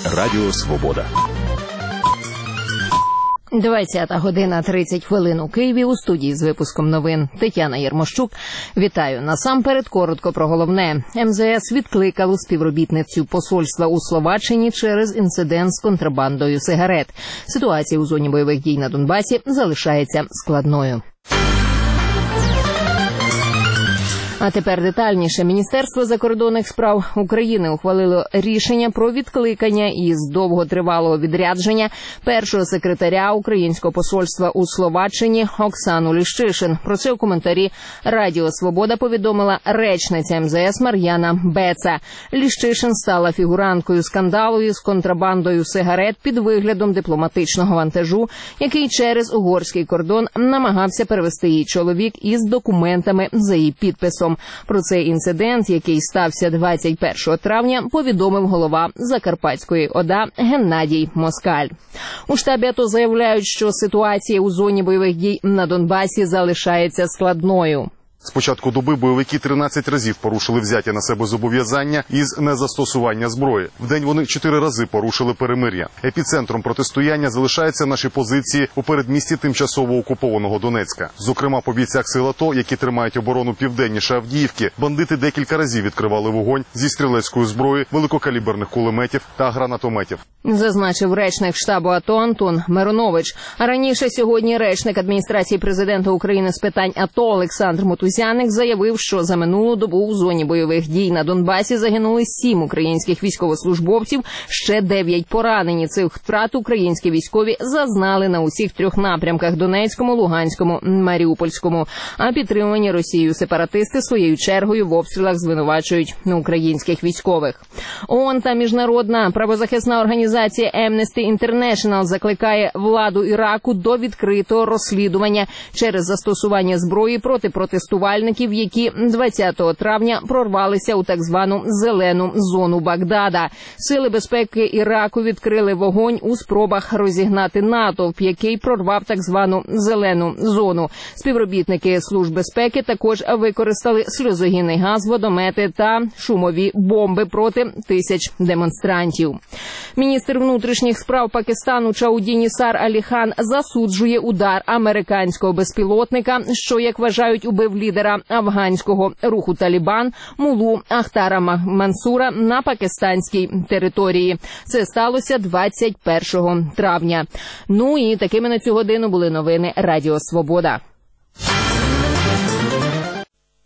Радіо Свобода. 20:30 у Києві. У студії з випуском новин Тетяна Єрмощук. Вітаю. Насамперед коротко про головне. МЗС відкликало співробітницю посольства у Словаччині через інцидент з контрабандою сигарет. Ситуація у зоні бойових дій на Донбасі залишається складною. А тепер детальніше. Міністерство закордонних справ України ухвалило рішення про відкликання із довготривалого відрядження першого секретаря українського посольства у Словаччині Оксану Ліщишин. Про це у коментарі Радіо Свобода повідомила речниця МЗС Мар'яна Беца. Ліщишин стала фігуранткою скандалу із контрабандою сигарет під виглядом дипломатичного вантажу, який через угорський кордон намагався перевести її чоловік із документами за її підписом. Про цей інцидент, який стався 21 травня, повідомив голова Закарпатської ОДА Геннадій Москаль. У штабі АТО заявляють, що ситуація у зоні бойових дій на Донбасі залишається складною. З початку доби бойовики 13 разів порушили взяті на себе зобов'язання із незастосування зброї. Вдень вони 4 рази порушили перемир'я. Епіцентром протистояння залишаються наші позиції у передмісті тимчасово окупованого Донецька. Зокрема, по бійцях сил АТО, які тримають оборону південніше Авдіївки, бандити декілька разів відкривали вогонь зі стрілецької зброї, великокаліберних кулеметів та гранатометів. Зазначив речник штабу АТО Антон Миронович. А раніше сьогодні речник адміністрації президента України з питань АТО Олександр Мутузяник заявив, що за минулу добу у зоні бойових дій на Донбасі загинули 7 українських військовослужбовців, ще 9 поранені. Цих втрат українські військові зазнали на усіх 3 напрямках – Донецькому, Луганському, Маріупольському. А підтримувані Росією сепаратисти своєю чергою в обстрілах звинувачують українських військових. ООН та міжнародна правозахисна організація Amnesty International закликає владу Іраку до відкритого розслідування через застосування зброї проти протестувальників, які 20 травня прорвалися у так звану «зелену зону Багдада». Сили безпеки Іраку відкрили вогонь у спробах розігнати натовп, який прорвав так звану «зелену зону». Співробітники служб безпеки також використали сльозогінний газ, водомети та шумові бомби проти тисяч демонстрантів. Міністр внутрішніх справ Пакистану Чаудіні-Сар Алі-Хан засуджує удар американського безпілотника, що, як вважають, убив лідера афганського руху Талібан Муллу Ахтара Мансура на пакистанській території. Це сталося 21 травня. Ну і такими на цю годину були новини Радіо Свобода.